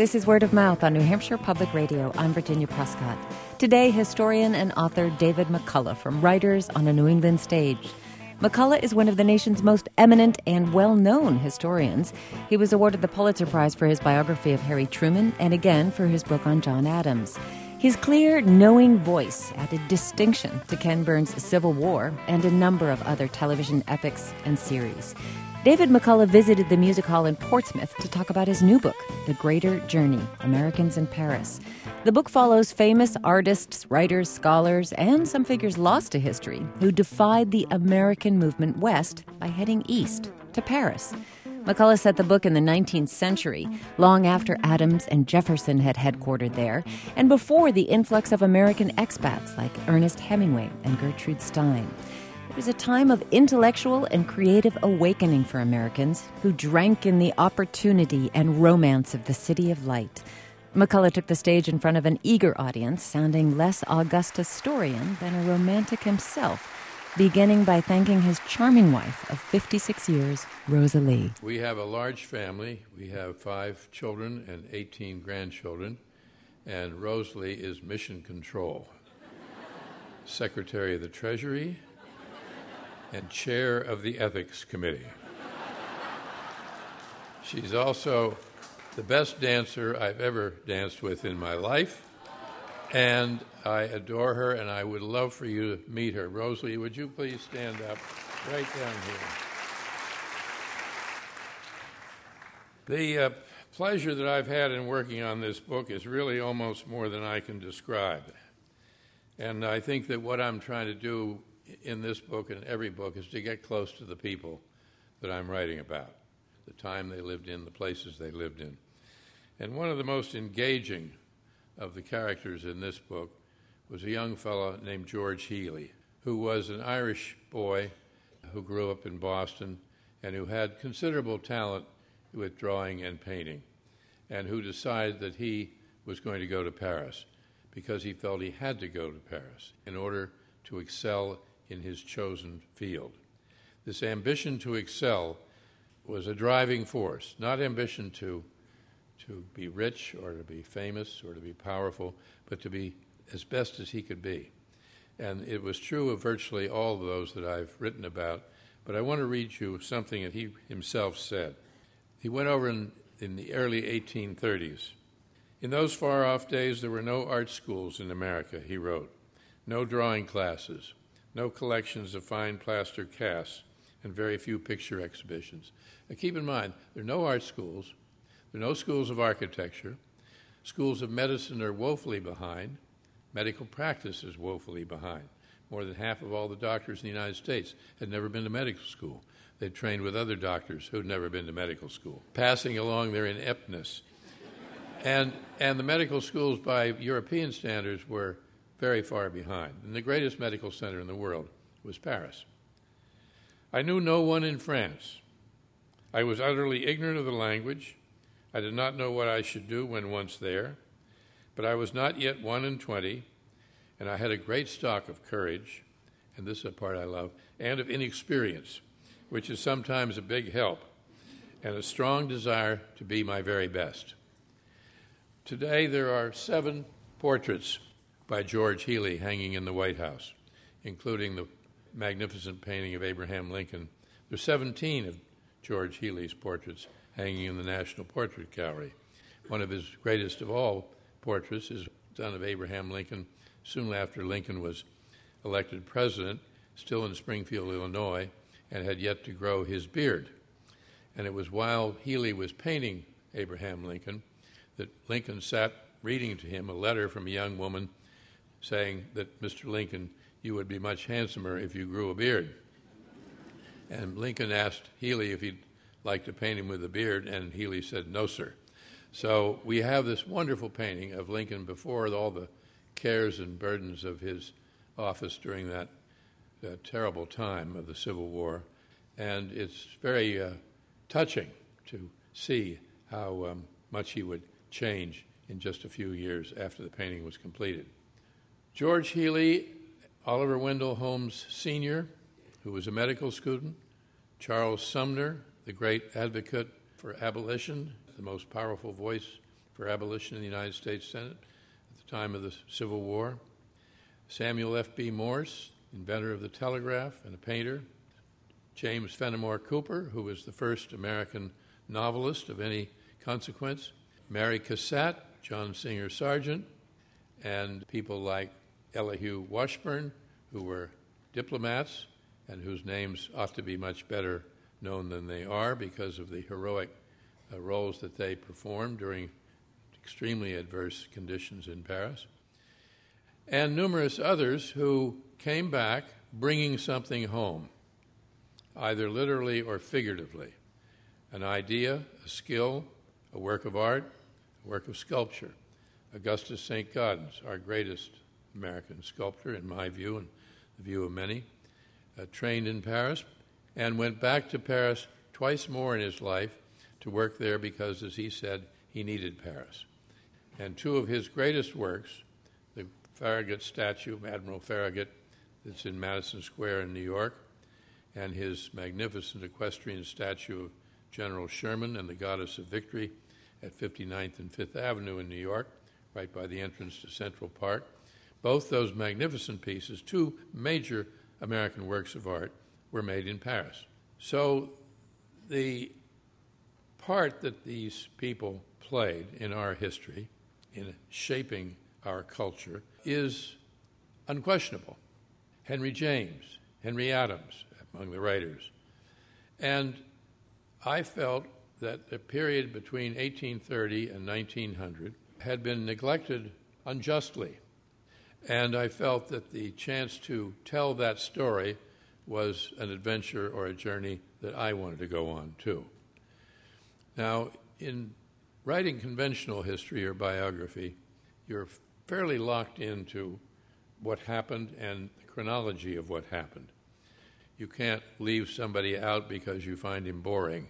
This is Word of Mouth on New Hampshire Public Radio. I'm Virginia Prescott. Today, historian and author David McCullough from Writers on a New England Stage. McCullough is one of the nation's most eminent and well-known historians. He was awarded the Pulitzer Prize for his biography of Harry Truman and again for his book on John Adams. His clear, knowing voice added distinction to Ken Burns' Civil War and a number of other television epics and series. David McCullough visited the Music Hall in Portsmouth to talk about his new book, The Greater Journey, Americans in Paris. The book follows famous artists, writers, scholars, and some figures lost to history who defied the American movement west by heading east to Paris. McCullough set the book in the 19th century, long after Adams and Jefferson had headquartered there, and before the influx of American expats like Ernest Hemingway and Gertrude Stein. It was a time of intellectual and creative awakening for Americans who drank in the opportunity and romance of the City of Light. McCullough took the stage in front of an eager audience, sounding less august historian than a romantic himself, beginning by thanking his charming wife of 56 years, Rosa Lee. We have a large family. We have 5 children and 18 grandchildren, and Rosa Lee is mission control, Secretary of the Treasury, and chair of the Ethics Committee. She's also the best dancer I've ever danced with in my life, and I adore her, and I would love for you to meet her. Rosa Lee, would you please stand up right down here? The pleasure that I've had in working on this book is really almost more than I can describe. And I think that what I'm trying to do in this book and every book is to get close to the people that I'm writing about, the time they lived in, the places they lived in. And one of the most engaging of the characters in this book was a young fellow named George Healey, who was an Irish boy who grew up in Boston and who had considerable talent with drawing and painting, and who decided that he was going to go to Paris because he felt he had to go to Paris in order to excel in his chosen field. This ambition to excel was a driving force, not ambition to be rich or to be famous or to be powerful, but to be as best as he could be. And it was true of virtually all of those that I've written about, but I want to read you something that he himself said. He went over in the early 1830s. In those far-off days, there were no art schools in America, he wrote, no drawing classes, no collections of fine plaster casts, and very few picture exhibitions. Now keep in mind, there are no art schools, there are no schools of architecture, schools of medicine are woefully behind, medical practice is woefully behind. More than half of all the doctors in the United States had never been to medical school. They trained with other doctors who had never been to medical school, passing along their ineptness. And the medical schools by European standards were very far behind. And the greatest medical center in the world was Paris. I knew no one in France. I was utterly ignorant of the language. I did not know what I should do when once there. But I was not yet 21, and I had a great stock of courage, and this is a part I love, and of inexperience, which is sometimes a big help, and a strong desire to be my very best. Today there are 7 portraits by George Healey hanging in the White House, including the magnificent painting of Abraham Lincoln. There are 17 of George Healey's portraits hanging in the National Portrait Gallery. One of his greatest of all portraits is done of Abraham Lincoln soon after Lincoln was elected president, still in Springfield, Illinois, and had yet to grow his beard. And it was while Healey was painting Abraham Lincoln that Lincoln sat reading to him a letter from a young woman saying that, Mr. Lincoln, you would be much handsomer if you grew a beard. And Lincoln asked Healey if he'd like to paint him with a beard, and Healey said, no, sir. So we have this wonderful painting of Lincoln before all the cares and burdens of his office during that terrible time of the Civil War. And it's very touching to see how much he would change in just a few years after the painting was completed. George Healey, Oliver Wendell Holmes Sr., who was a medical student, Charles Sumner, the great advocate for abolition, the most powerful voice for abolition in the United States Senate at the time of the Civil War. Samuel F.B. Morse, inventor of the telegraph and a painter. James Fenimore Cooper, who was the first American novelist of any consequence. Mary Cassatt, John Singer Sargent, and people like Elihu Washburn, who were diplomats and whose names ought to be much better known than they are because of the heroic roles that they performed during extremely adverse conditions in Paris. And numerous others who came back bringing something home, either literally or figuratively, an idea, a skill, a work of art, a work of sculpture. Augustus St. Gaudens, our greatest American sculptor, in my view and the view of many, trained in Paris and went back to Paris twice more in his life to work there because, as he said, he needed Paris. And two of his greatest works, the Farragut statue, Admiral Farragut, that's in Madison Square in New York, and his magnificent equestrian statue of General Sherman and the Goddess of Victory at 59th and 5th Avenue in New York, right by the entrance to Central Park. Both those magnificent pieces, two major American works of art, were made in Paris. So the part that these people played in our history, in shaping our culture, is unquestionable. Henry James, Henry Adams, among the writers. And I felt that the period between 1830 and 1900 had been neglected unjustly. And I felt that the chance to tell that story was an adventure or a journey that I wanted to go on too. Now, in writing conventional history or biography, you're fairly locked into what happened and the chronology of what happened. You can't leave somebody out because you find him boring,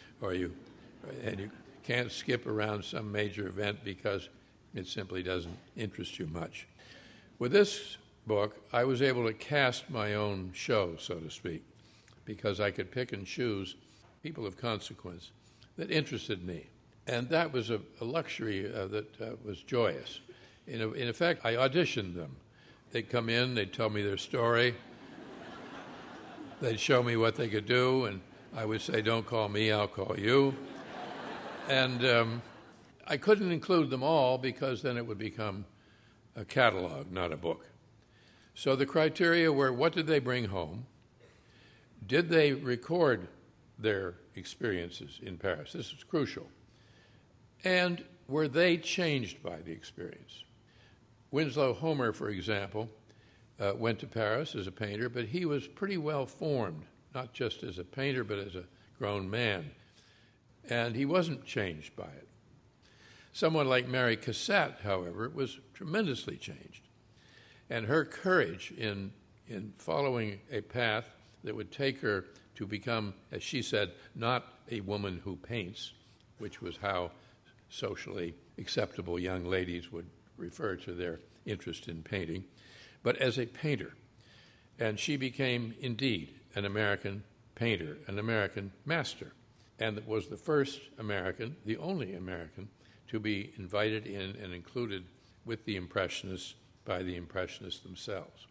and you can't skip around some major event because it simply doesn't interest you much. With this book, I was able to cast my own show, so to speak, because I could pick and choose people of consequence that interested me. And that was a luxury that was joyous. In effect, I auditioned them. They'd come in, they'd tell me their story, they'd show me what they could do, and I would say, don't call me, I'll call you. And I couldn't include them all because then it would become a catalog, not a book. So the criteria were, what did they bring home? Did they record their experiences in Paris? This is crucial. And were they changed by the experience? Winslow Homer, for example, went to Paris as a painter, but he was pretty well formed, not just as a painter, but as a grown man. And he wasn't changed by it. Someone like Mary Cassatt, however, was tremendously changed. And her courage in following a path that would take her to become, as she said, not a woman who paints, which was how socially acceptable young ladies would refer to their interest in painting, but as a painter. And she became, indeed, an American painter, an American master, and was the first American, the only American, to be invited in and included with the Impressionists by the Impressionists themselves.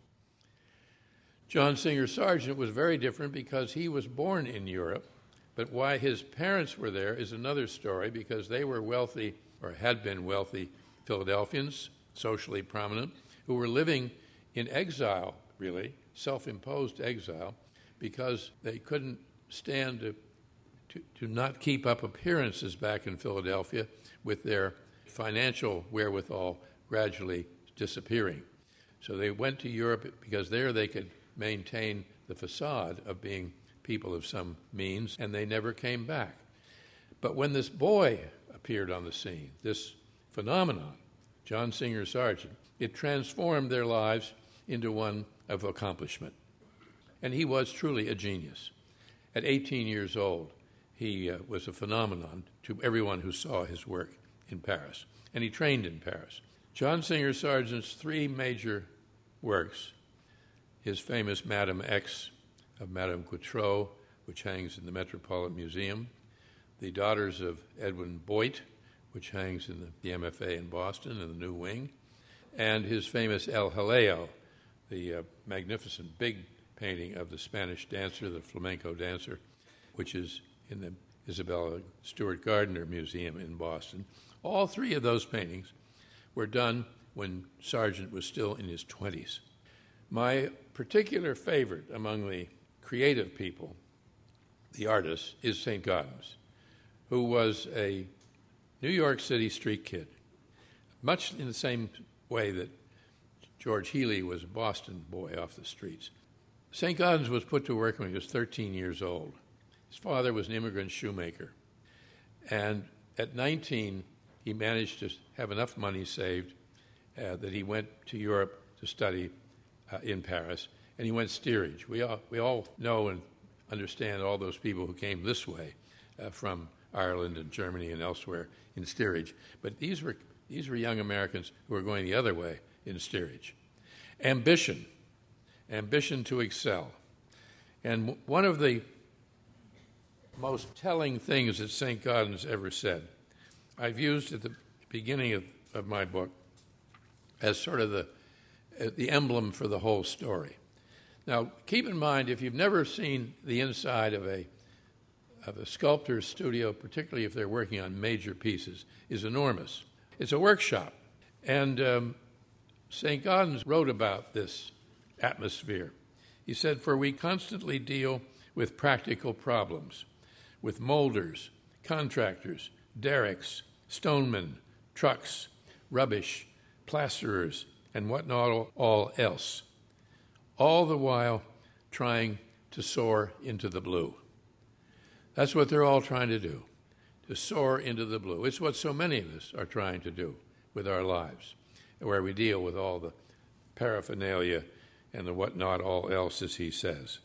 John Singer Sargent was very different because he was born in Europe, but why his parents were there is another story, because they were wealthy, or had been wealthy, Philadelphians, socially prominent, who were living in exile, really, self-imposed exile, because they couldn't stand to not keep up appearances back in Philadelphia with their financial wherewithal gradually disappearing. So they went to Europe because there they could maintain the facade of being people of some means, and they never came back. But when this boy appeared on the scene, this phenomenon, John Singer Sargent, it transformed their lives into one of accomplishment. And he was truly a genius. At 18 years old, he was a phenomenon to everyone who saw his work in Paris. And he trained in Paris. John Singer Sargent's three major works, his famous Madame X of Madame Coutreau, which hangs in the Metropolitan Museum, The Daughters of Edwin Boit, which hangs in the MFA in Boston in the New Wing, and his famous El Jaleo, the magnificent big painting of the Spanish dancer, the flamenco dancer, which is in the Isabella Stewart Gardner Museum in Boston. All three of those paintings were done when Sargent was still in his 20s. My particular favorite among the creative people, the artists, is St. Gaudens, who was a New York City street kid, much in the same way that George Healey was a Boston boy off the streets. St. Gaudens was put to work when he was 13 years old. His father was an immigrant shoemaker. And at 19, he managed to have enough money saved that he went to Europe to study in Paris, and he went steerage. We all know and understand all those people who came this way from Ireland and Germany and elsewhere in steerage. But these were young Americans who were going the other way in steerage. Ambition to excel. And one of the most telling things that St. Gaudens ever said, I've used at the beginning of my book as sort of the emblem for the whole story. Now, keep in mind, if you've never seen the inside of a sculptor's studio, particularly if they're working on major pieces, is enormous. It's a workshop. And St. Gaudens wrote about this atmosphere. He said, "For we constantly deal with practical problems, with molders, contractors, derricks, stonemen, trucks, rubbish, plasterers, and what not all else, all the while trying to soar into the blue." That's what they're all trying to do, to soar into the blue. It's what so many of us are trying to do with our lives, where we deal with all the paraphernalia and the what not all else, as he says.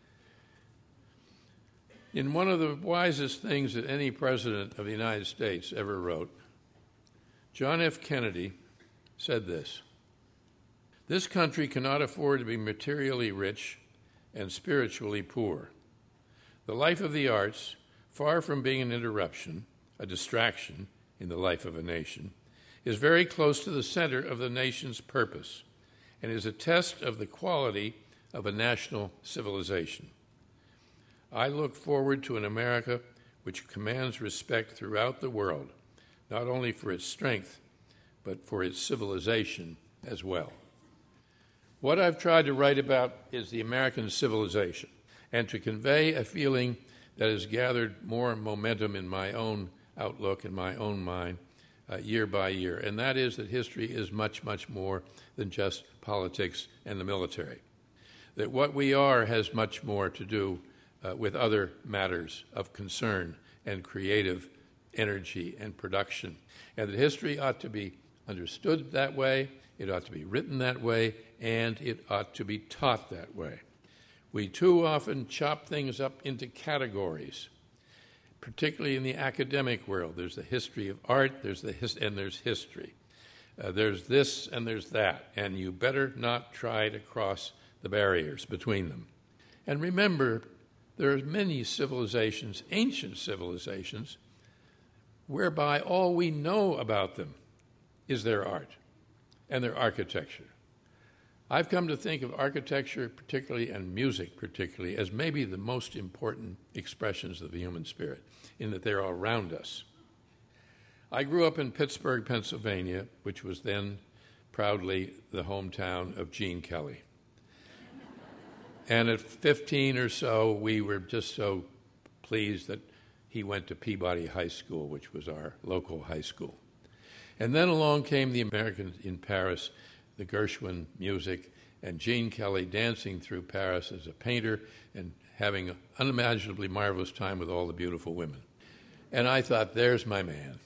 In one of the wisest things that any president of the United States ever wrote, John F. Kennedy said this: "This country cannot afford to be materially rich and spiritually poor. The life of the arts, far from being an interruption, a distraction in the life of a nation, is very close to the center of the nation's purpose and is a test of the quality of a national civilization. I look forward to an America which commands respect throughout the world, not only for its strength, but for its civilization as well." What I've tried to write about is the American civilization, and to convey a feeling that has gathered more momentum in my own outlook, in my own mind, year by year, and that is that history is much, much more than just politics and the military. That what we are has much more to do with other matters of concern and creative energy and production, and that history ought to be understood that way, it ought to be written that way, and it ought to be taught that way. We too often chop things up into categories, particularly in the academic world. There's the history of art, and there's history. There's this and there's that, and you better not try to cross the barriers between them. And remember, there are many civilizations, ancient civilizations, whereby all we know about them is their art and their architecture. I've come to think of architecture particularly and music particularly as maybe the most important expressions of the human spirit, in that they're around us. I grew up in Pittsburgh, Pennsylvania, which was then proudly the hometown of Gene Kelly. And at 15 or so, we were just so pleased that he went to Peabody High School, which was our local high school. And then along came the Americans in Paris, the Gershwin music, and Gene Kelly dancing through Paris as a painter and having an unimaginably marvelous time with all the beautiful women. And I thought, there's my man.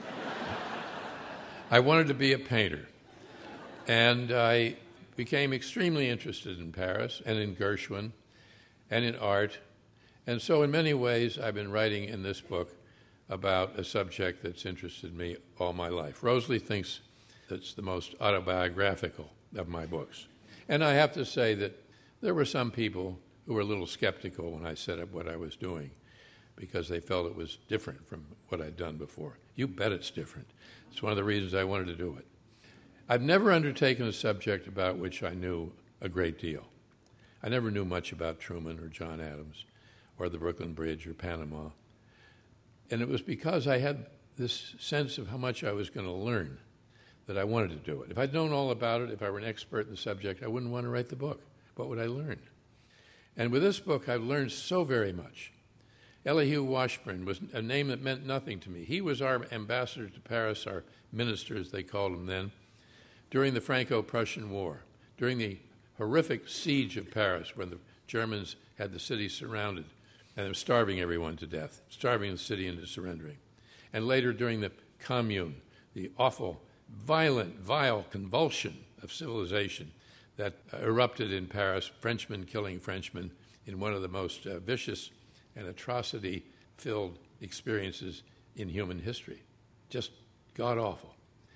I wanted to be a painter. And I became extremely interested in Paris and in Gershwin and in art. And so in many ways, I've been writing in this book about a subject that's interested me all my life. Rosalie thinks that's the most autobiographical of my books. And I have to say that there were some people who were a little skeptical when I set up what I was doing, because they felt it was different from what I'd done before. You bet it's different. It's one of the reasons I wanted to do it. I've never undertaken a subject about which I knew a great deal. I never knew much about Truman or John Adams or the Brooklyn Bridge or Panama. And it was because I had this sense of how much I was going to learn that I wanted to do it. If I'd known all about it, if I were an expert in the subject, I wouldn't want to write the book. What would I learn? And with this book, I've learned so very much. Elihu Washburn was a name that meant nothing to me. He was our ambassador to Paris, our minister, as they called him then, during the Franco-Prussian War, during the horrific siege of Paris when the Germans had the city surrounded and they were starving everyone to death, starving the city into surrendering. And later during the Commune, the awful, violent, vile convulsion of civilization that erupted in Paris, Frenchmen killing Frenchmen in one of the most vicious and atrocity-filled experiences in human history. Just god-awful.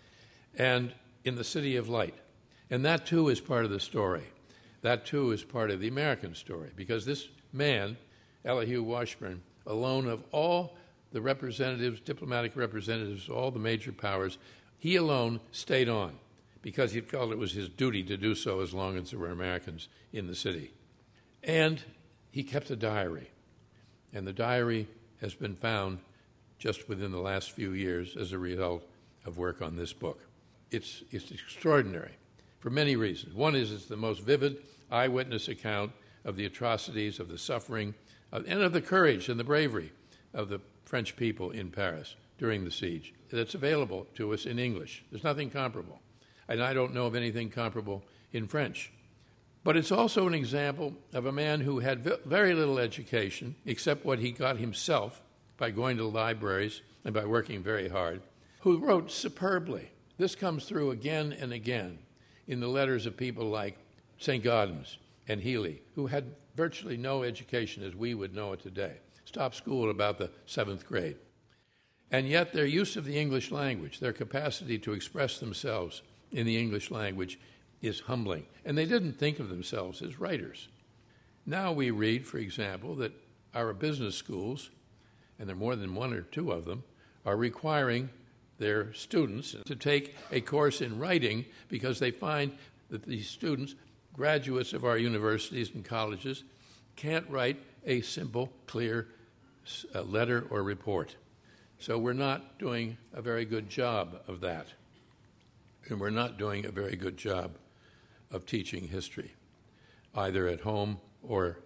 And in the City of Light. And that, too, is part of the story. That, too, is part of the American story, because this man, Elihu Washburn, alone of all the representatives, diplomatic representatives, all the major powers, he alone stayed on because he felt it was his duty to do so as long as there were Americans in the city. And he kept a diary. And the diary has been found just within the last few years as a result of work on this book. It's extraordinary for many reasons. One is it's the most vivid eyewitness account of the atrocities, of the suffering, and of the courage and the bravery of the French people in Paris during the siege. That's available to us in English. There's nothing comparable. And I don't know of anything comparable in French. But it's also an example of a man who had very little education, except what he got himself by going to libraries and by working very hard, who wrote superbly. This comes through again and again in the letters of people like St. Gaudens and Healy, who had virtually no education as we would know it today, stopped school at about the 7th grade. And yet their use of the English language, their capacity to express themselves in the English language is humbling. And they didn't think of themselves as writers. Now we read, for example, that our business schools, and there are more than one or two of them, are requiring their students to take a course in writing because they find that these students, graduates of our universities and colleges, can't write a simple, clear letter or report. So we're not doing a very good job of that. And we're not doing a very good job of teaching history, either at home or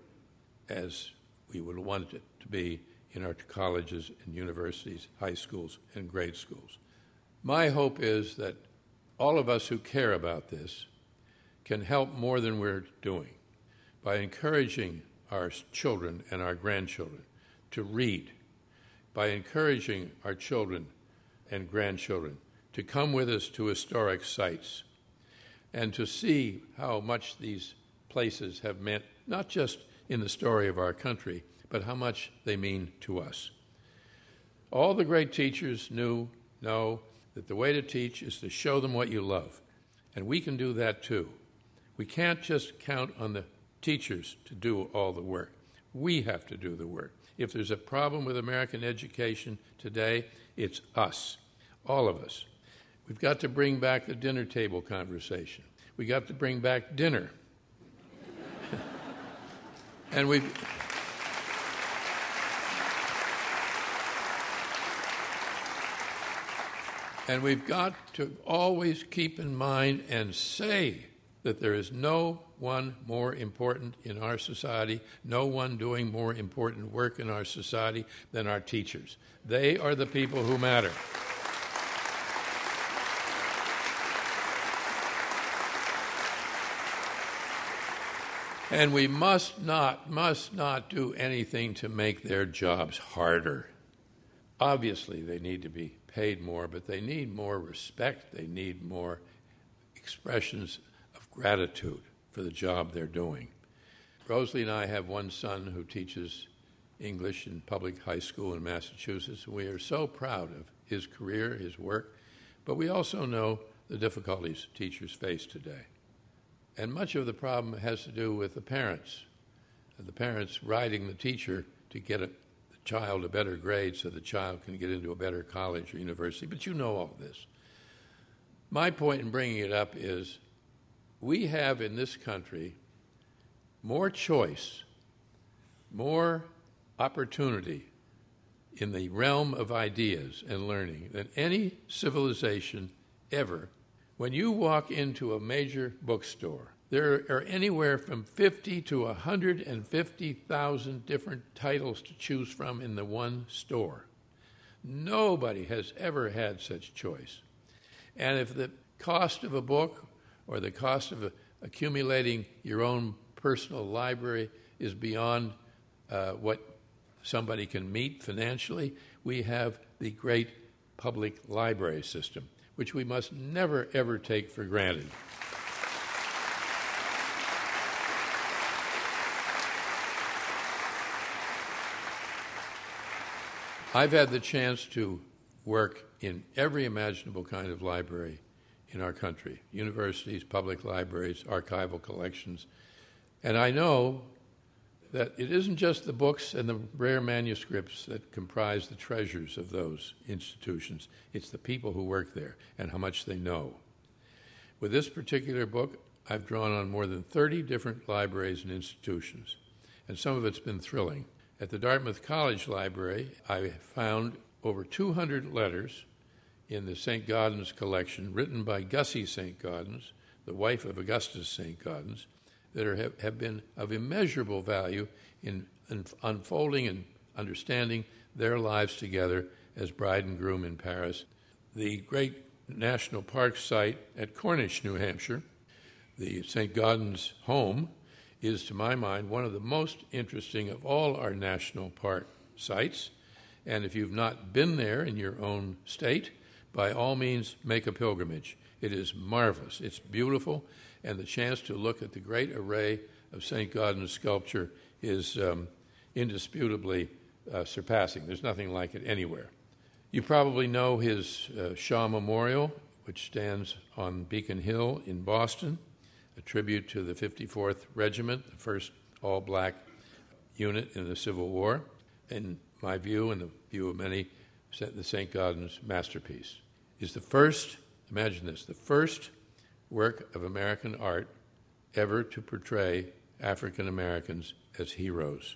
as we would want it to be in our colleges and universities, high schools and grade schools. My hope is that all of us who care about this can help more than we're doing by encouraging our children and our grandchildren to read, by encouraging our children and grandchildren to come with us to historic sites and to see how much these places have meant, not just in the story of our country, but how much they mean to us. All the great teachers know that the way to teach is to show them what you love, and we can do that too. We can't just count on the teachers to do all the work. We have to do the work. If there's a problem with American education today, it's us, all of us. We've got to bring back the dinner table conversation. We've got to bring back dinner. And we've got to always keep in mind and say that there is no one more important in our society, no one doing more important work in our society than our teachers. They are the people who matter. And we must not do anything to make their jobs harder. Obviously, they need to be paid more, but they need more respect. They need more expressions of gratitude for the job they're doing. Rosalie and I have one son who teaches English in public high school in Massachusetts. We are so proud of his career, his work, but we also know the difficulties teachers face today. And much of the problem has to do with the parents riding the teacher to get the child a better grade so the child can get into a better college or university, but you know all this. My point in bringing it up is we have in this country more choice, more opportunity in the realm of ideas and learning than any civilization ever. When you walk into a major bookstore, there are anywhere from 50 to 150,000 different titles to choose from in the one store. Nobody has ever had such choice. And if the cost of a book or the cost of accumulating your own personal library is beyond what somebody can meet financially, we have the great public library system, which we must never, ever take for granted. I've had the chance to work in every imaginable kind of library in our country, universities, public libraries, archival collections, and I know that it isn't just the books and the rare manuscripts that comprise the treasures of those institutions. It's the people who work there and how much they know. With this particular book, I've drawn on more than 30 different libraries and institutions, and some of it's been thrilling. At the Dartmouth College Library, I found over 200 letters in the St. Gaudens collection written by Gussie St. Gaudens, the wife of Augustus St. Gaudens, that have been of immeasurable value in unfolding and understanding their lives together as bride and groom in Paris. The great national park site at Cornish, New Hampshire, the St. Gaudens home, is, to my mind, one of the most interesting of all our national park sites. And if you've not been there in your own state, by all means, make a pilgrimage. It is marvelous. It's beautiful, and the chance to look at the great array of St. Gaudens sculpture is indisputably surpassing. There's nothing like it anywhere. You probably know his Shaw Memorial, which stands on Beacon Hill in Boston, a tribute to the 54th Regiment, the first all-black unit in the Civil War. In my view, and the view of many, the St. Gaudens masterpiece is the first, imagine this, the first work of American art ever to portray African Americans as heroes.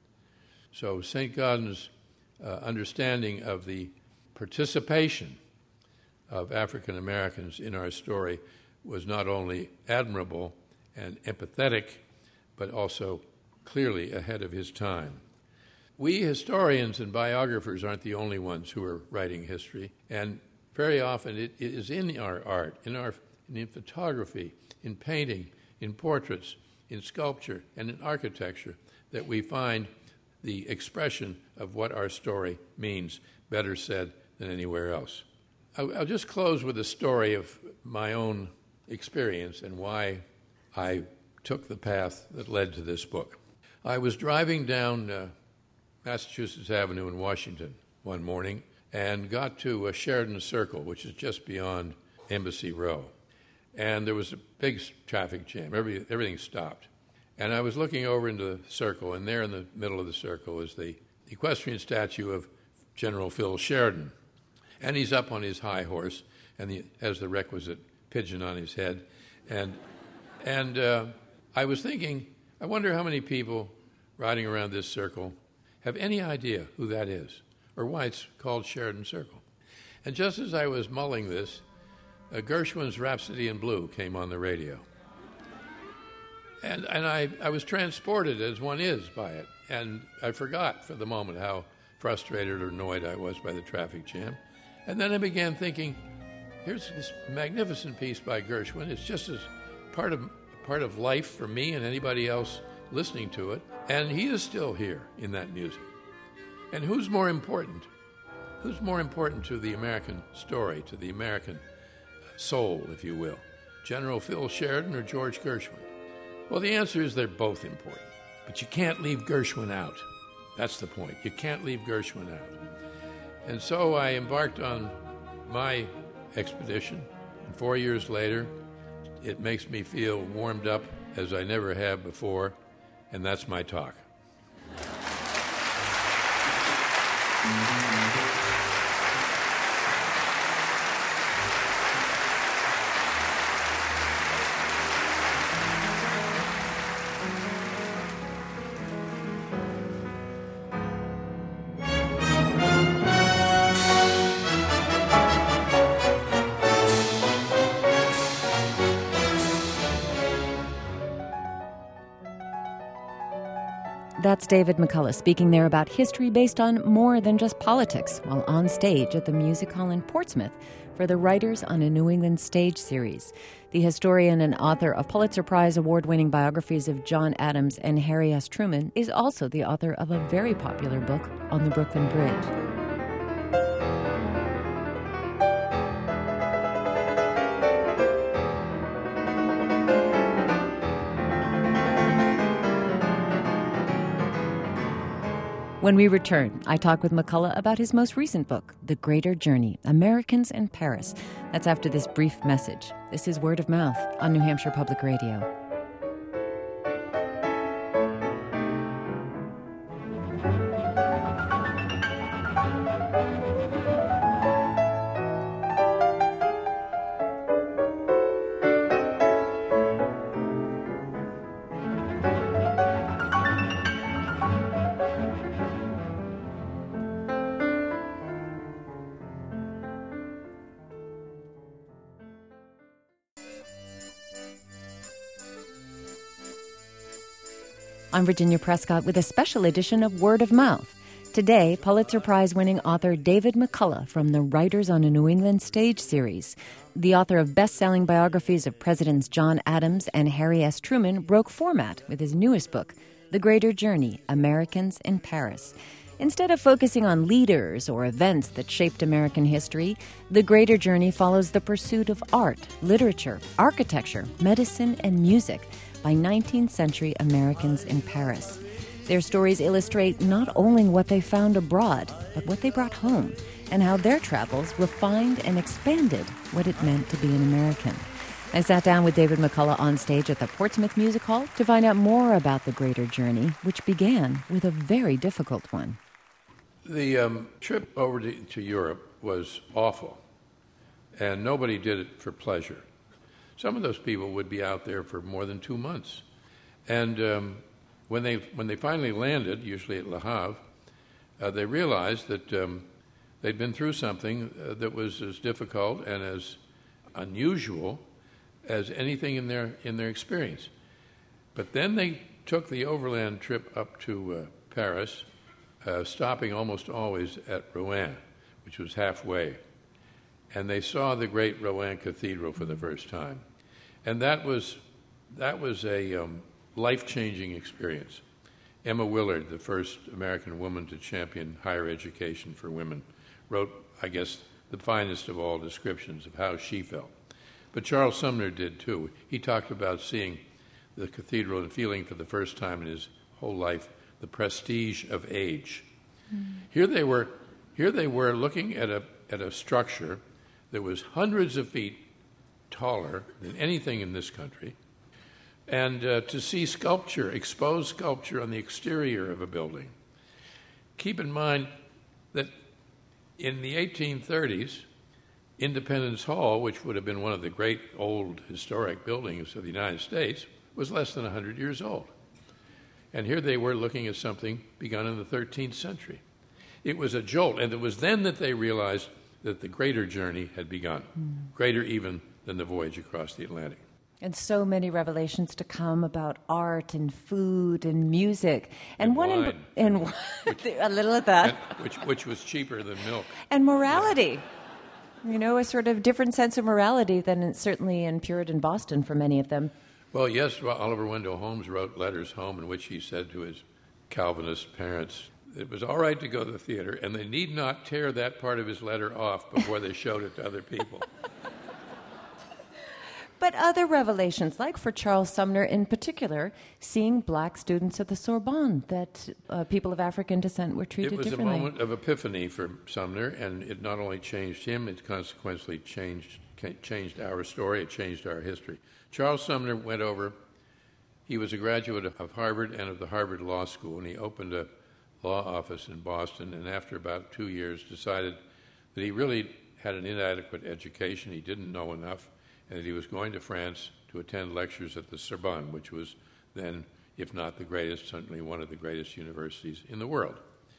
So St. Gaudens' understanding of the participation of African Americans in our story was not only admirable and empathetic, but also clearly ahead of his time. We historians and biographers aren't the only ones who are writing history, and very often it is in our art, in photography, in painting, in portraits, in sculpture, and in architecture that we find the expression of what our story means, better said than anywhere else. I'll just close with a story of my own experience and why I took the path that led to this book. I was driving down Massachusetts Avenue in Washington one morning and got to Sheridan Circle, which is just beyond Embassy Row. And there was a big traffic jam. Everything stopped. And I was looking over into the circle, and there in the middle of the circle is the equestrian statue of General Phil Sheridan. And he's up on his high horse and he has the requisite pigeon on his head. And I was thinking, I wonder how many people riding around this circle have any idea who that is or why it's called Sheridan Circle. And just as I was mulling this, Gershwin's Rhapsody in Blue came on the radio. And I was transported, as one is, by it. And I forgot for the moment how frustrated or annoyed I was by the traffic jam. And then I began thinking, here's this magnificent piece by Gershwin. It's just as part of life for me and anybody else listening to it. And he is still here in that music. And who's more important? Who's more important to the American story, to the American soul, if you will? General Phil Sheridan or George Gershwin? Well, the answer is they're both important. But you can't leave Gershwin out. That's the point. You can't leave Gershwin out. And so I embarked on my expedition. And 4 years later, it makes me feel warmed up as I never have before. And that's my talk. That's David McCullough speaking there about history based on more than just politics while on stage at the Music Hall in Portsmouth for the Writers on a New England Stage series. The historian and author of Pulitzer Prize award-winning biographies of John Adams and Harry S. Truman is also the author of a very popular book on the Brooklyn Bridge. When we return, I talk with McCullough about his most recent book, The Greater Journey, Americans in Paris. That's after this brief message. This is Word of Mouth on New Hampshire Public Radio. I'm Virginia Prescott with a special edition of Word of Mouth. Today, Pulitzer Prize-winning author David McCullough from the Writers on a New England Stage series. The author of best-selling biographies of Presidents John Adams and Harry S. Truman broke format with his newest book, The Greater Journey, Americans in Paris. Instead of focusing on leaders or events that shaped American history, The Greater Journey follows the pursuit of art, literature, architecture, medicine, and music by 19th century Americans in Paris. Their stories illustrate not only what they found abroad, but what they brought home, and how their travels refined and expanded what it meant to be an American. I sat down with David McCullough on stage at the Portsmouth Music Hall to find out more about The Greater Journey, which began with a very difficult one. The trip over to Europe was awful, and nobody did it for pleasure. Some of those people would be out there for more than 2 months. And when they finally landed, usually at Le Havre, they realized that they'd been through something that was as difficult and as unusual as anything in their experience. But then they took the overland trip up to Paris, stopping almost always at Rouen, which was halfway. And they saw the great Rouen Cathedral for the first time. And that was a life-changing experience. Emma Willard, the first American woman to champion higher education for women, wrote, I guess, the finest of all descriptions of how she felt. But Charles Sumner did too. He talked about seeing the cathedral and feeling for the first time in his whole life the prestige of age. Here they were looking at a structure that was hundreds of feet taller than anything in this country, and to see sculpture, exposed sculpture on the exterior of a building. Keep in mind that in the 1830s, Independence Hall, which would have been one of the great old historic buildings of the United States, was less than 100 years old. And here they were looking at something begun in the 13th century. It was a jolt, and it was then that they realized that the greater journey had begun, greater even than the voyage across the Atlantic. And so many revelations to come about art and food and music. And wine. A little of that. Which was cheaper than milk. And morality. Yeah. You know, a sort of different sense of morality than certainly in Puritan Boston for many of them. Well, yes, Oliver Wendell Holmes wrote letters home in which he said to his Calvinist parents, it was all right to go to the theater, and they need not tear that part of his letter off before they showed it to other people. But other revelations, like for Charles Sumner in particular, seeing black students at the Sorbonne, that people of African descent were treated differently. It was a moment of epiphany for Sumner, and it not only changed him, it consequently changed our story, it changed our history. Charles Sumner went over. He was a graduate of Harvard and of the Harvard Law School, and he opened a law office in Boston, and after about 2 years decided that he really had an inadequate education, he didn't know enough, and that he was going to France to attend lectures at the Sorbonne, which was then, if not the greatest, certainly one of the greatest universities in the world.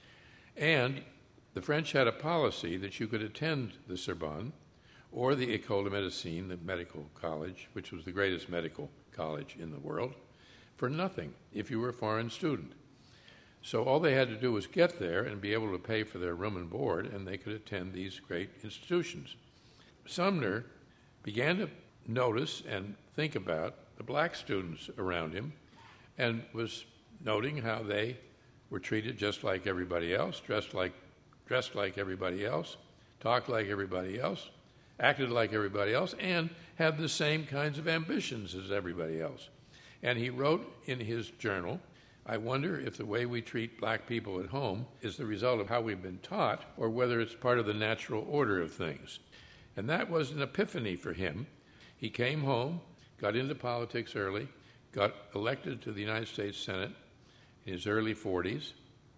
And the French had a policy that you could attend the Sorbonne or the École de Médecine, the medical college, which was the greatest medical college in the world, for nothing if you were a foreign student. So all they had to do was get there and be able to pay for their room and board, and they could attend these great institutions. Sumner began to notice and think about the black students around him and was noting how they were treated just like everybody else, dressed like everybody else, talked like everybody else, acted like everybody else, and had the same kinds of ambitions as everybody else. And he wrote in his journal, "I wonder if the way we treat black people at home is the result of how we've been taught or whether it's part of the natural order of things." And that was an epiphany for him. He came home, got into politics early, got elected to the United States Senate in his early 40s,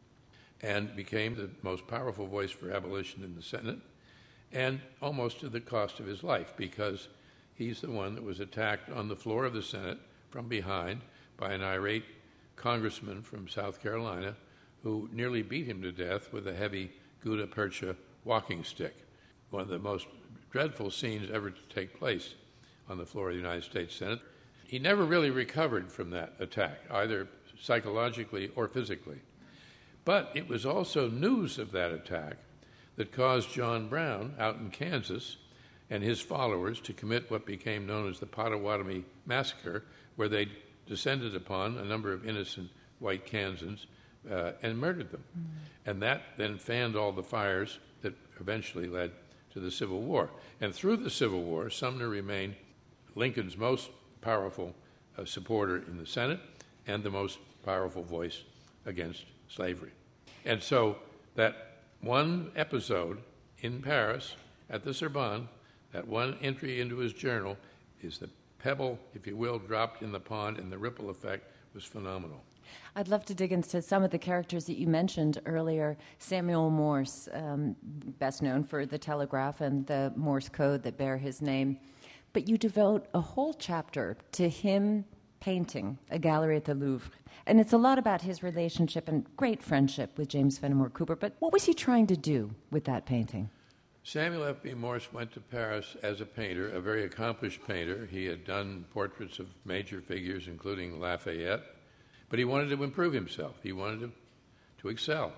and became the most powerful voice for abolition in the Senate, and almost to the cost of his life, because he's the one that was attacked on the floor of the Senate from behind by an irate congressman from South Carolina who nearly beat him to death with a heavy gutta percha walking stick. One of the most dreadful scenes ever to take place on the floor of the United States Senate. He never really recovered from that attack, either psychologically or physically. But it was also news of that attack that caused John Brown out in Kansas and his followers to commit what became known as the Potawatomi Massacre, where they descended upon a number of innocent white Kansans and murdered them. And that then fanned all the fires that eventually led to the Civil War. And through the Civil War, Sumner remained Lincoln's most powerful supporter in the Senate and the most powerful voice against slavery. And so that one episode in Paris at the Sorbonne, that one entry into his journal, is the pebble, if you will, dropped in the pond, and the ripple effect was phenomenal. I'd love to dig into some of the characters that you mentioned earlier. Samuel Morse, best known for the telegraph and the Morse code that bear his name. But you devote a whole chapter to him painting a gallery at the Louvre. And it's a lot about his relationship and great friendship with James Fenimore Cooper. But what was he trying to do with that painting? Samuel F.B. Morse went to Paris as a painter, a very accomplished painter. He had done portraits of major figures, including Lafayette. But he wanted to improve himself. He wanted to excel.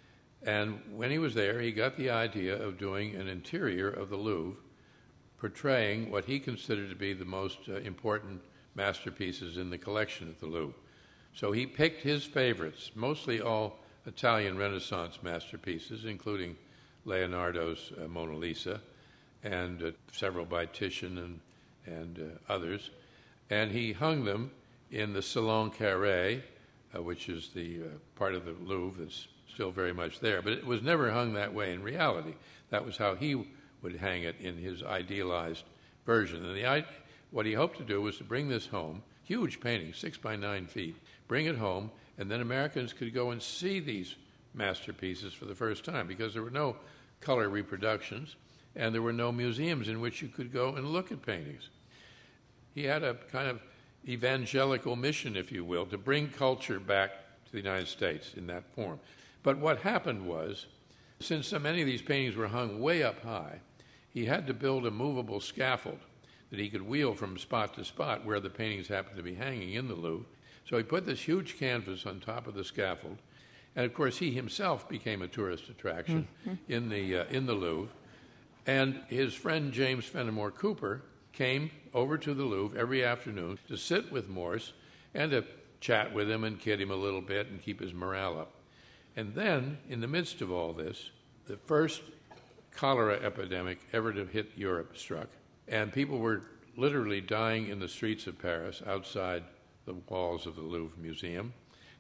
And when he was there, he got the idea of doing an interior of the Louvre, portraying what he considered to be the most important masterpieces in the collection at the Louvre. So he picked his favorites, mostly all Italian Renaissance masterpieces, including Leonardo's Mona Lisa, and several by Titian and others. And he hung them in the Salon Carré, which is the part of the Louvre that's still very much there. But it was never hung that way in reality. That was how he would hang it in his idealized version. And what he hoped to do was to bring this home, huge painting, 6 by 9 feet, bring it home, and then Americans could go and see these masterpieces for the first time, because there were no color reproductions and there were no museums in which you could go and look at paintings. He had a kind of evangelical mission, if you will, to bring culture back to the United States in that form. But what happened was, since so many of these paintings were hung way up high, he had to build a movable scaffold that he could wheel from spot to spot where the paintings happened to be hanging in the Louvre. So he put this huge canvas on top of the scaffold, and of course he himself became a tourist attraction in the Louvre. And his friend James Fenimore Cooper came over to the Louvre every afternoon to sit with Morse and to chat with him and kid him a little bit and keep his morale up. And then, in the midst of all this, the first cholera epidemic ever to hit Europe struck, and people were literally dying in the streets of Paris outside the walls of the Louvre Museum.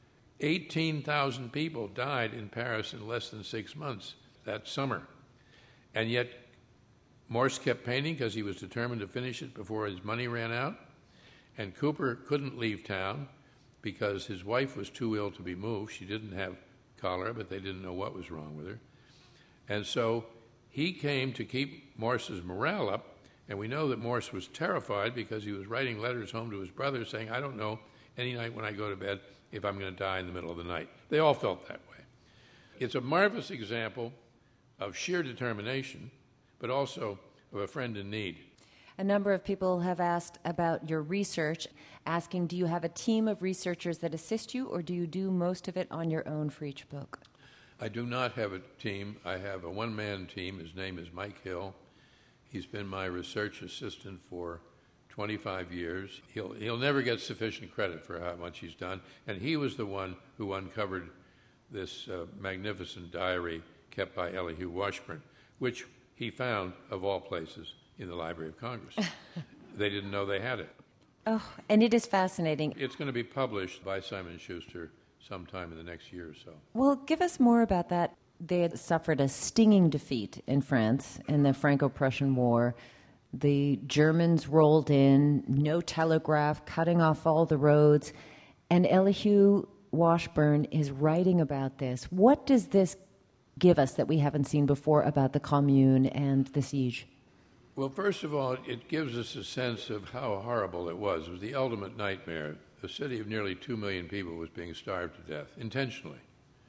18,000 people died in Paris in less than 6 months that summer. And yet Morse kept painting because he was determined to finish it before his money ran out. And Cooper couldn't leave town because his wife was too ill to be moved. She didn't have cholera, but they didn't know what was wrong with her. And so he came to keep Morse's morale up, and we know that Morse was terrified because he was writing letters home to his brother saying, I don't know any night when I go to bed if I'm going to die in the middle of the night. They all felt that way. It's a marvelous example of sheer determination, but also of a friend in need. A number of people have asked about your research, asking, do you have a team of researchers that assist you, or do you do most of it on your own for each book? I do not have a team. I have a one-man team. His name is Mike Hill. He's been my research assistant for 25 years. He'll never get sufficient credit for how much he's done, and he was the one who uncovered this magnificent diary kept by Elihu Washburn, which he found, of all places, in the Library of Congress. They didn't know they had it. Oh, and it is fascinating. It's going to be published by Simon & Schuster sometime in the next year or so. Well, give us more about that. They had suffered a stinging defeat in France in the Franco-Prussian War. The Germans rolled in, no telegraph, cutting off all the roads, and Elihu Washburn is writing about this. What does this give us that we haven't seen before about the Commune and the siege? Well, first of all, it gives us a sense of how horrible it was. It was the ultimate nightmare. A city of nearly 2 million people was being starved to death, intentionally.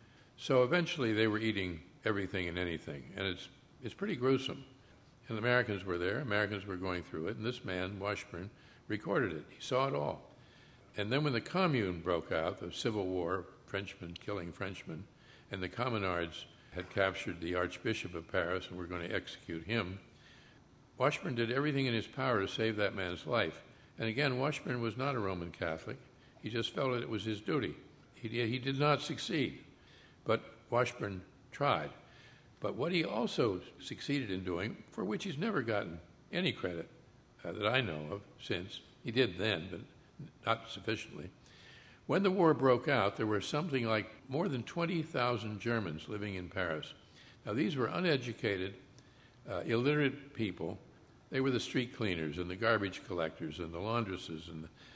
So eventually they were eating everything and anything, and it's pretty gruesome. And the Americans were there, Americans were going through it, and this man, Washburn, recorded it. He saw it all. And then when the Commune broke out, the Civil War, Frenchmen killing Frenchmen, and the Communards had captured the Archbishop of Paris and were going to execute him, Washburn did everything in his power to save that man's life. And again, Washburn was not a Roman Catholic. He just felt that it was his duty. He did not succeed, but Washburn tried. But what he also succeeded in doing, for which he's never gotten any credit that I know of since, he did then, but not sufficiently. When the war broke out, there were something like more than 20,000 Germans living in Paris. Now, these were uneducated, illiterate people. They were the street cleaners and the garbage collectors and the laundresses.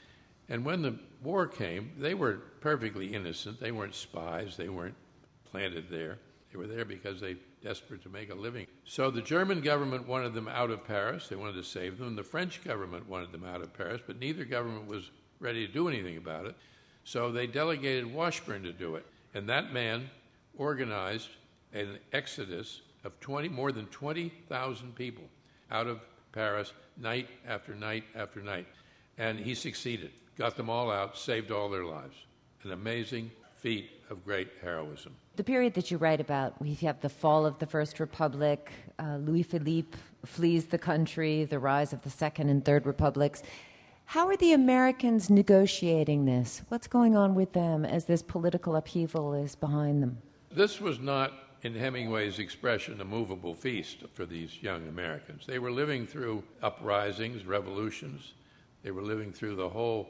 And when the war came, they were perfectly innocent. They weren't spies. They weren't planted there. They were there because they were desperate to make a living. So the German government wanted them out of Paris. They wanted to save them. The French government wanted them out of Paris, but neither government was ready to do anything about it. So they delegated Washburn to do it. And that man organized an exodus of more than 20,000 people out of Paris night after night after night. And he succeeded, got them all out, saved all their lives. An amazing feat of great heroism. The period that you write about, we have the fall of the First Republic, Louis Philippe flees the country, the rise of the Second and Third Republics. How are the Americans negotiating this? What's going on with them as this political upheaval is behind them? This was not, in Hemingway's expression, a movable feast for these young Americans. They were living through uprisings, revolutions. They were living through the whole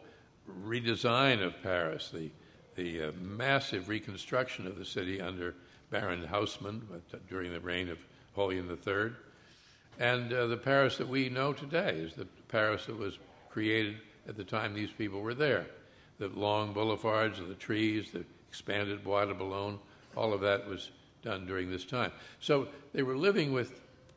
redesign of Paris, the massive reconstruction of the city under Baron Haussmann during the reign of Napoleon III. And the Paris that we know today is the Paris that was created at the time these people were there. The long boulevards of the trees, the expanded Bois de Boulogne, all of that was done during this time. So they were living with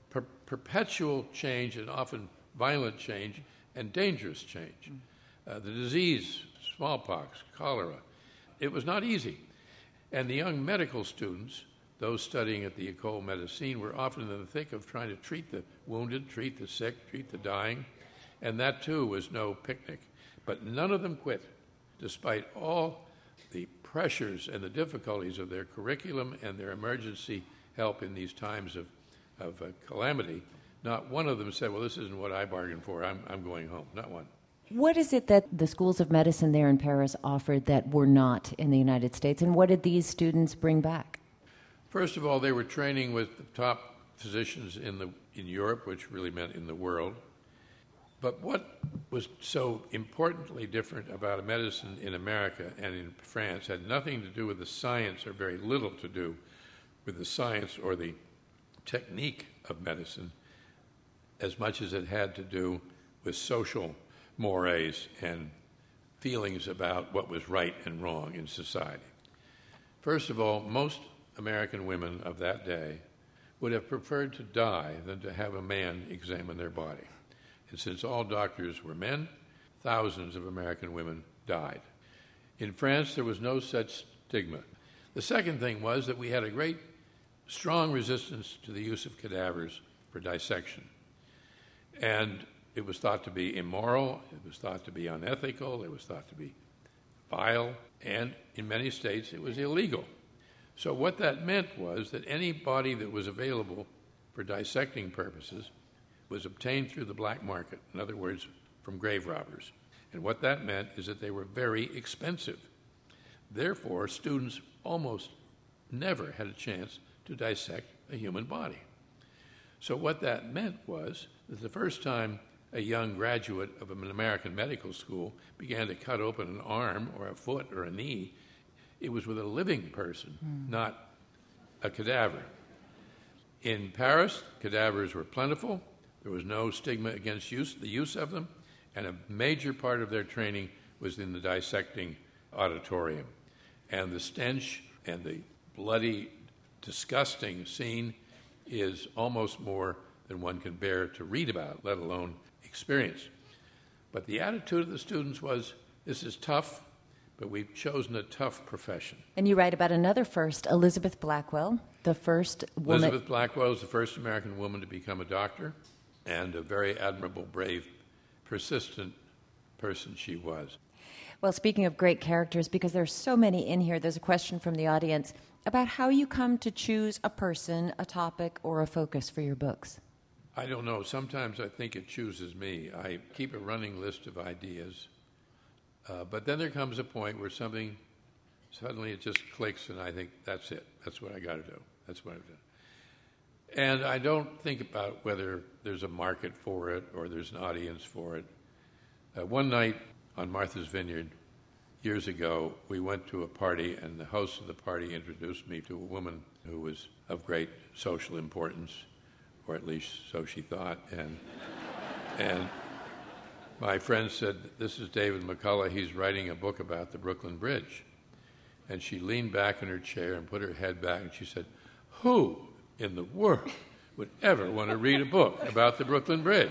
perpetual change and often violent change and dangerous change. The disease, smallpox, cholera, it was not easy. And the young medical students, those studying at the École Médecine, were often in the thick of trying to treat the wounded, treat the sick, treat the dying. And that, too, was no picnic. But none of them quit, despite all the pressures and the difficulties of their curriculum and their emergency help in these times of calamity. Not one of them said, well, this isn't what I bargained for. I'm going home. Not one. What is it that the schools of medicine there in Paris offered that were not in the United States, and what did these students bring back? First of all, they were training with the top physicians in Europe, which really meant in the world. But what was so importantly different about medicine in America and in France had nothing to do with the science, or very little to do with the science or the technique of medicine, as much as it had to do with social mores and feelings about what was right and wrong in society. First of all, most American women of that day would have preferred to die than to have a man examine their body. And since all doctors were men, thousands of American women died. In France, there was no such stigma. The second thing was that we had a great, strong resistance to the use of cadavers for dissection. And it was thought to be immoral, it was thought to be unethical, it was thought to be vile, and in many states it was illegal. So what that meant was that any body that was available for dissecting purposes was obtained through the black market, in other words, from grave robbers. And what that meant is that they were very expensive. Therefore, students almost never had a chance to dissect a human body. So what that meant was that the first time a young graduate of an American medical school began to cut open an arm or a foot or a knee, it was with a living person, not a cadaver. In Paris, cadavers were plentiful. There was no stigma against the use of them, and a major part of their training was in the dissecting auditorium. And the stench and the bloody, disgusting scene is almost more than one can bear to read about, let alone experience. But the attitude of the students was, this is tough, but we've chosen a tough profession. And you write about another first, Elizabeth Blackwell, the first woman. Elizabeth Blackwell was the first American woman to become a doctor, and a very admirable, brave, persistent person she was. Well, speaking of great characters, because there's so many in here, there's a question from the audience about how you come to choose a person, a topic, or a focus for your books. I don't know. Sometimes I think it chooses me. I keep a running list of ideas, but then there comes a point where something, suddenly it just clicks, and I think, that's it. That's what I got to do. That's what I've done. And I don't think about whether there's a market for it or there's an audience for it. One night on Martha's Vineyard, years ago, we went to a party, and the host of the party introduced me to a woman who was of great social importance, or at least so she thought. And my friend said, this is David McCullough. He's writing a book about the Brooklyn Bridge. And she leaned back in her chair and put her head back, and she said, who in the world would ever want to read a book about the Brooklyn Bridge?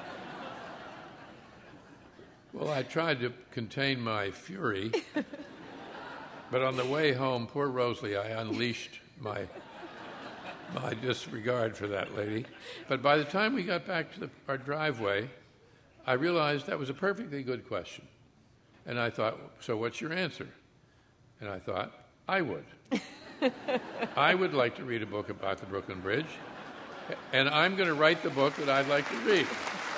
Well, I tried to contain my fury, but on the way home, poor Rosalie, I unleashed my disregard for that lady. But by the time we got back to our driveway, I realized that was a perfectly good question. And I thought, so what's your answer? And I thought, I would. I would like to read a book about the Brooklyn Bridge, and I'm going to write the book that I'd like to read.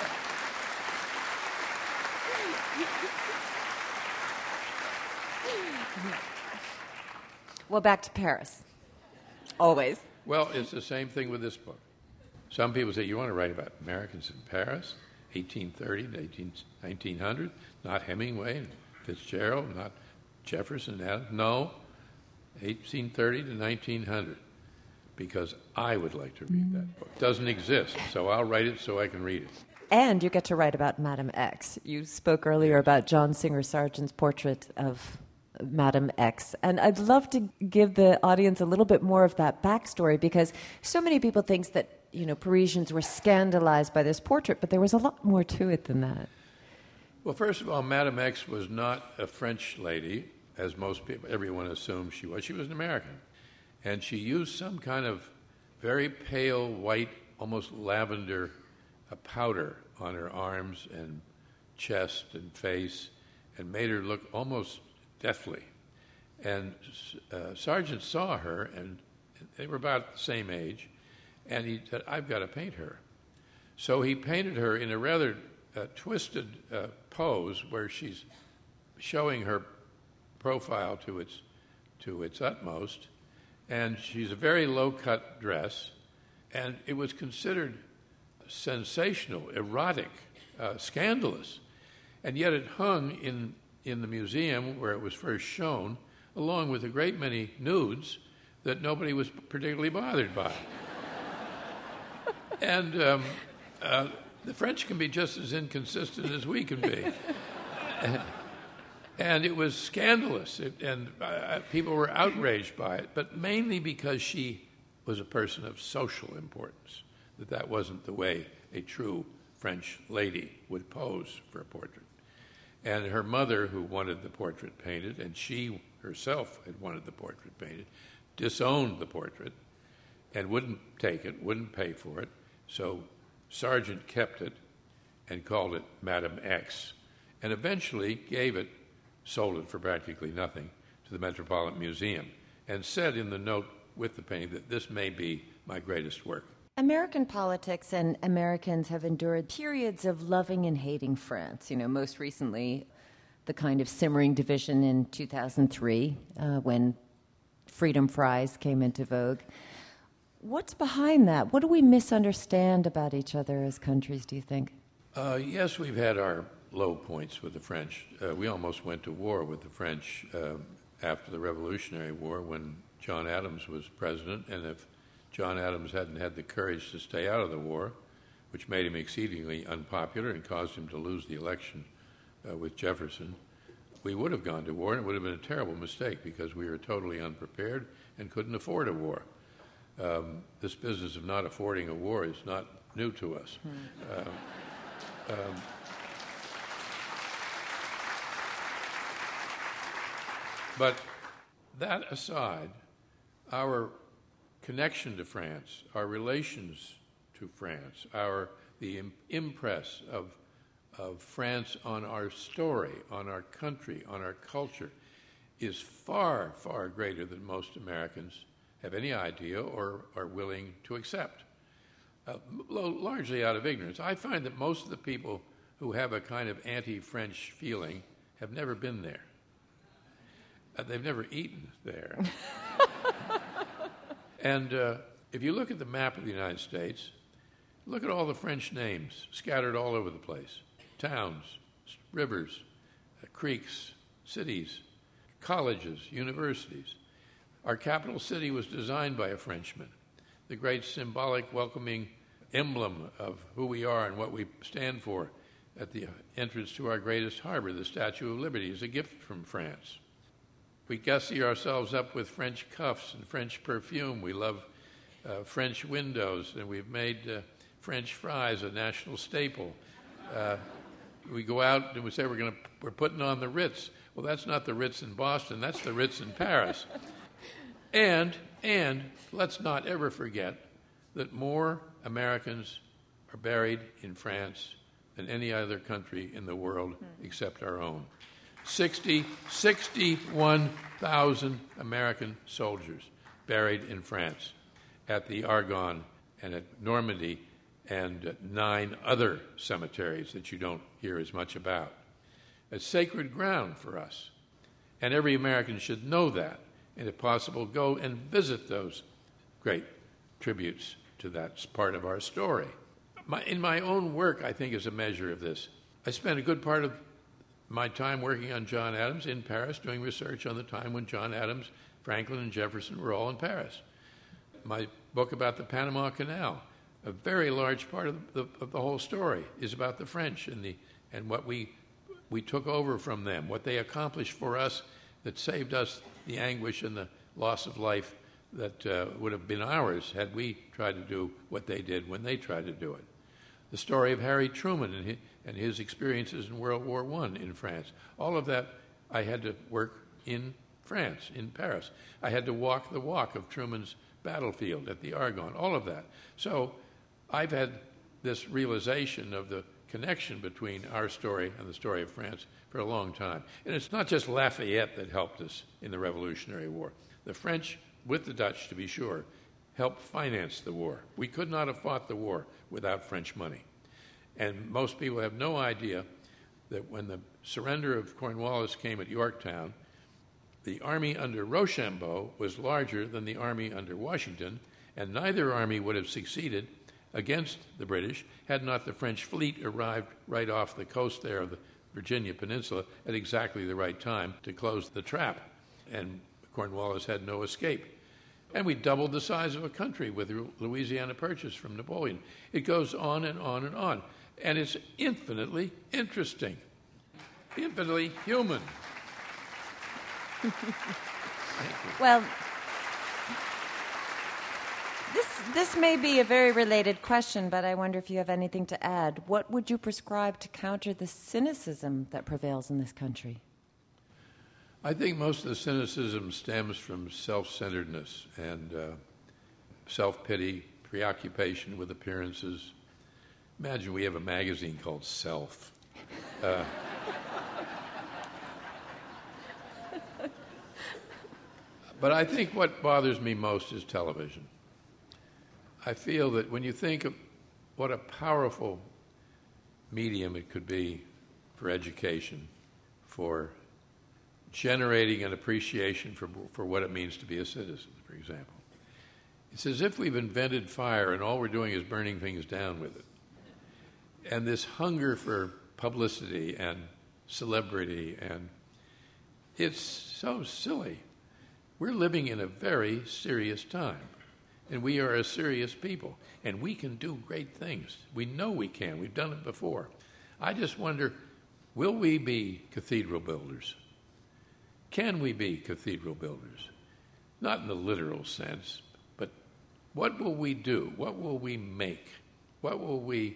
Well, back to Paris. Always. Well, it's the same thing with this book. Some people say, you want to write about Americans in Paris, 1830 to 1900, not Hemingway and Fitzgerald, not Jefferson. No, 1830 to 1900, because I would like to read that book. It doesn't exist, so I'll write it so I can read it. And you get to write about Madame X. You spoke earlier about John Singer Sargent's portrait of Madame X. And I'd love to give the audience a little bit more of that backstory, because so many people think that, Parisians were scandalized by this portrait, but there was a lot more to it than that. Well, first of all, Madame X was not a French lady, as everyone assumed she was. She was an American. And she used some kind of very pale, white, almost lavender powder on her arms and chest and face, and made her look almost deathly. And Sargent saw her, and they were about the same age, and he said, I've got to paint her. So he painted her in a rather twisted pose where she's showing her profile to its utmost, and she's a very low-cut dress, and it was considered sensational, erotic, scandalous, and yet it hung in the museum where it was first shown, along with a great many nudes that nobody was particularly bothered by. And the French can be just as inconsistent as we can be. And it was scandalous, and people were outraged by it, but mainly because she was a person of social importance, that wasn't the way a true French lady would pose for a portrait. And her mother, who wanted the portrait painted, and she herself had wanted the portrait painted, disowned the portrait and wouldn't take it, wouldn't pay for it. So Sargent kept it and called it Madame X, and eventually sold it for practically nothing to the Metropolitan Museum, and said in the note with the painting that this may be my greatest work. American politics and Americans have endured periods of loving and hating France. Most recently, the kind of simmering division in 2003 when freedom fries came into vogue. What's behind that? What do we misunderstand about each other as countries, do you think? Yes, we've had our low points with the French. We almost went to war with the French after the Revolutionary War when John Adams was president, and if John Adams hadn't had the courage to stay out of the war, which made him exceedingly unpopular and caused him to lose the election with Jefferson, we would have gone to war, and it would have been a terrible mistake because we were totally unprepared and couldn't afford a war. This business of not affording a war is not new to us. But that aside, our connection to France, our relations to France, the impress of France on our story, on our country, on our culture, is far, far greater than most Americans have any idea or are willing to accept, largely out of ignorance. I find that most of the people who have a kind of anti-French feeling have never been there. They've never eaten there. And if you look at the map of the United States, look at all the French names scattered all over the place. Towns, rivers, creeks, cities, colleges, universities. Our capital city was designed by a Frenchman. The great symbolic welcoming emblem of who we are and what we stand for at the entrance to our greatest harbor, the Statue of Liberty, is a gift from France. We gussy ourselves up with French cuffs and French perfume. We love French windows, and we've made French fries a national staple. We go out and we say we're putting on the Ritz. Well, that's not the Ritz in Boston. That's the Ritz in Paris. And let's not ever forget that more Americans are buried in France than any other country in the world except our own. 61,000 American soldiers buried in France at the Argonne and at Normandy and 9 other cemeteries that you don't hear as much about. It's sacred ground for us, and every American should know that, and if possible, go and visit those great tributes to that part of our story. In my own work, I think, is a measure of this. I spent a good part of my time working on John Adams in Paris, doing research on the time when John Adams, Franklin, and Jefferson were all in Paris. My book about the Panama Canal, a very large part of the whole story, is about the French and what we took over from them, what they accomplished for us that saved us the anguish and the loss of life that would have been ours had we tried to do what they did when they tried to do it. The story of Harry Truman and his experiences in World War I in France. All of that, I had to work in France, in Paris. I had to walk the walk of Truman's battlefield at the Argonne, all of that. So I've had this realization of the connection between our story and the story of France for a long time. And it's not just Lafayette that helped us in the Revolutionary War. The French, with the Dutch to be sure, helped finance the war. We could not have fought the war without French money. And most people have no idea that when the surrender of Cornwallis came at Yorktown, the army under Rochambeau was larger than the army under Washington, and neither army would have succeeded against the British had not the French fleet arrived right off the coast there of the Virginia Peninsula at exactly the right time to close the trap. And Cornwallis had no escape. And we doubled the size of a country with Louisiana Purchase from Napoleon. It goes on and on and on. And it's infinitely interesting, infinitely human. Well, this may be a very related question, but I wonder if you have anything to add. What would you prescribe to counter the cynicism that prevails in this country? I think most of the cynicism stems from self-centeredness and self-pity, preoccupation with appearances. Imagine we have a magazine called Self. But I think what bothers me most is television. I feel that when you think of what a powerful medium it could be for education, for generating an appreciation for what it means to be a citizen, for example. It's as if we've invented fire and all we're doing is burning things down with it. And this hunger for publicity and celebrity, and it's so silly. We're living in a very serious time, and we are a serious people, and we can do great things. We know we can. We've done it before. I just wonder, will we be cathedral builders? Can we be cathedral builders? Not in the literal sense, but what will we do? What will we make? What will we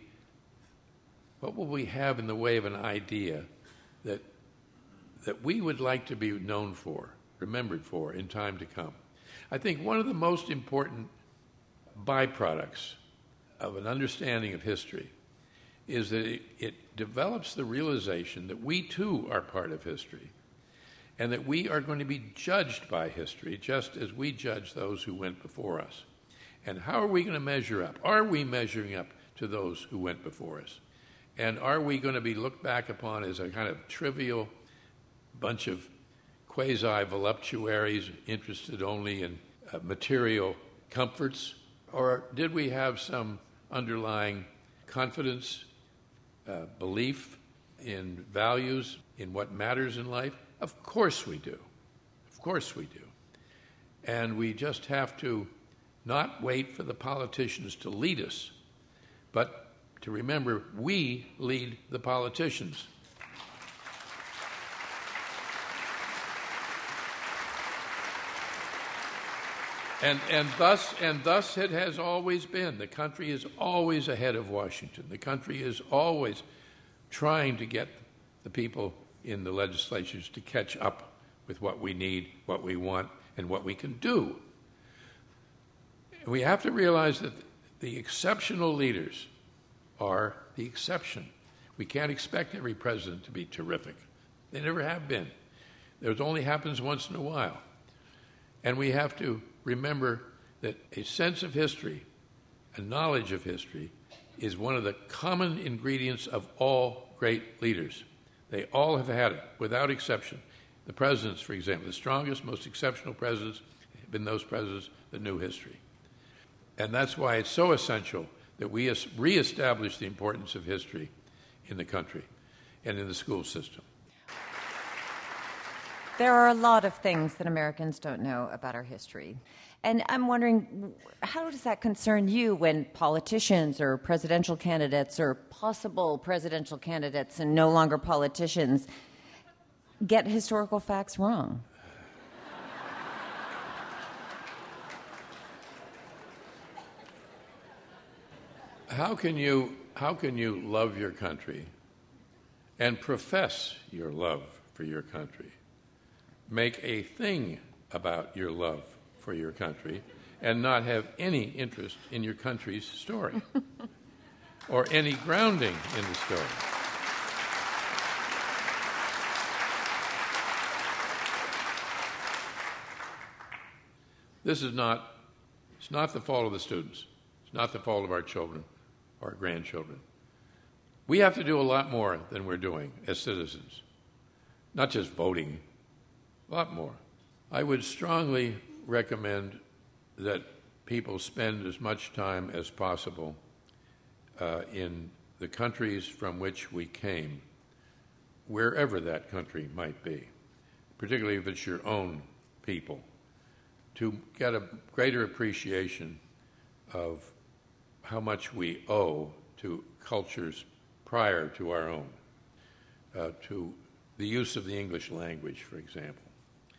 have in the way of an idea that we would like to be known for, remembered for in time to come? I think one of the most important byproducts of an understanding of history is that it develops the realization that we too are part of history, and that we are going to be judged by history just as we judge those who went before us. And how are we going to measure up? Are we measuring up to those who went before us? And are we going to be looked back upon as a kind of trivial bunch of quasi-voluptuaries interested only in material comforts? Or did we have some underlying confidence, belief in values, in what matters in life? Of course we do. Of course we do. And we just have to not wait for the politicians to lead us, but to remember we lead the politicians. And thus it has always been. The country is always ahead of Washington. The country is always trying to get the people in the legislatures to catch up with what we need, what we want, and what we can do. We have to realize that the exceptional leaders are the exception. We can't expect every president to be terrific. They never have been. It only happens once in a while. And we have to remember that a sense of history, a knowledge of history, is one of the common ingredients of all great leaders. They all have had it, without exception. The presidents, for example, the strongest, most exceptional presidents have been those presidents that knew history. And that's why it's so essential that we reestablish the importance of history in the country and in the school system. There are a lot of things that Americans don't know about our history. And I'm wondering, how does that concern you when politicians or presidential candidates or possible presidential candidates and no longer politicians get historical facts wrong? How can you love your country and profess your love for your country? Make a thing about your love for your country and not have any interest in your country's story or any grounding in the story. It's not the fault of the students. It's not the fault of our children or our grandchildren. We have to do a lot more than we're doing as citizens, not just voting. A lot more. I would strongly recommend that people spend as much time as possible in the countries from which we came, wherever that country might be, particularly if it's your own people, to get a greater appreciation of how much we owe to cultures prior to our own, to the use of the English language, for example.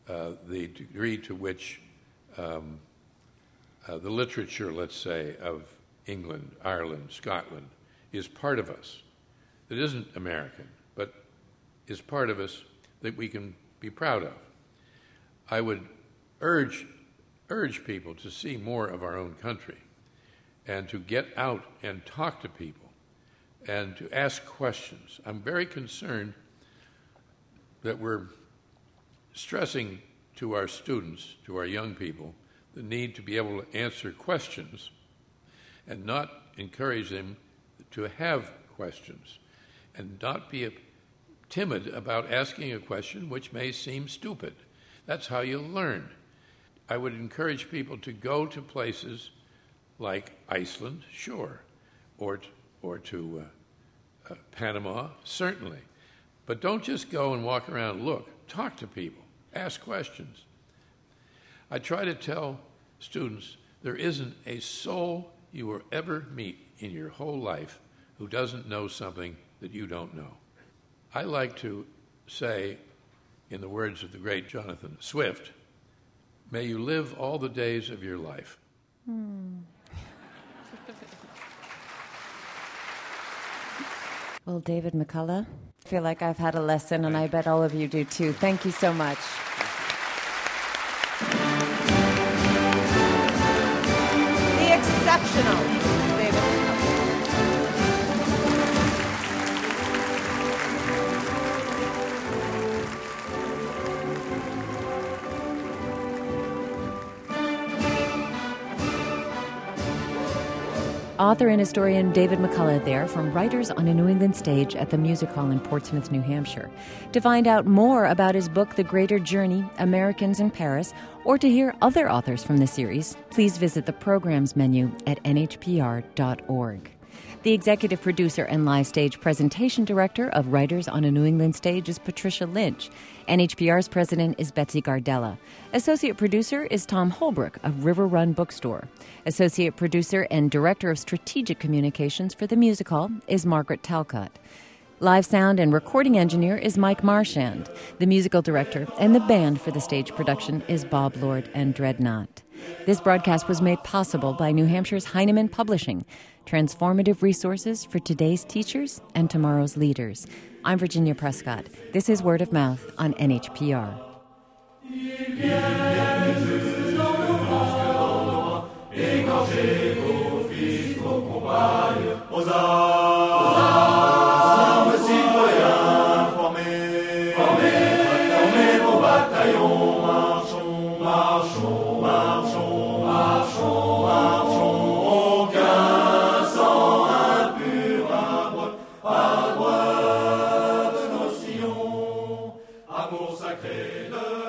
the degree to which the literature, let's say, of England, Ireland, Scotland, is part of us, that isn't American, but is part of us that we can be proud of. I would urge people to see more of our own country and to get out and talk to people and to ask questions. I'm very concerned that we're stressing to our students, to our young people, the need to be able to answer questions and not encourage them to have questions and not be timid about asking a question which may seem stupid. That's how you learn. I would encourage people to go to places like Iceland, sure, or to Panama, certainly. But don't just go and walk around and look. Talk to people. Ask questions. I try to tell students there isn't a soul you will ever meet in your whole life who doesn't know something that you don't know. I like to say, in the words of the great Jonathan Swift, may you live all the days of your life. Well, David McCullough, I feel like I've had a lesson, and I bet all of you do too. Thank you so much. The exceptional David McCullough. Author and historian David McCullough there from Writers on a New England Stage at the Music Hall in Portsmouth, New Hampshire. To find out more about his book, The Greater Journey, Americans in Paris, or to hear other authors from the series, please visit the programs menu at nhpr.org. The executive producer and live stage presentation director of Writers on a New England Stage is Patricia Lynch. NHPR's president is Betsy Gardella. Associate producer is Tom Holbrook of River Run Bookstore. Associate producer and director of strategic communications for the Music Hall is Margaret Talcott. Live sound and recording engineer is Mike Marchand. The musical director and the band for the stage production is Bob Lord and Dreadnought. This broadcast was made possible by New Hampshire's Heinemann Publishing, transformative resources for today's teachers and tomorrow's leaders. I'm Virginia Prescott. This is Word of Mouth on NHPR. Amour sacré de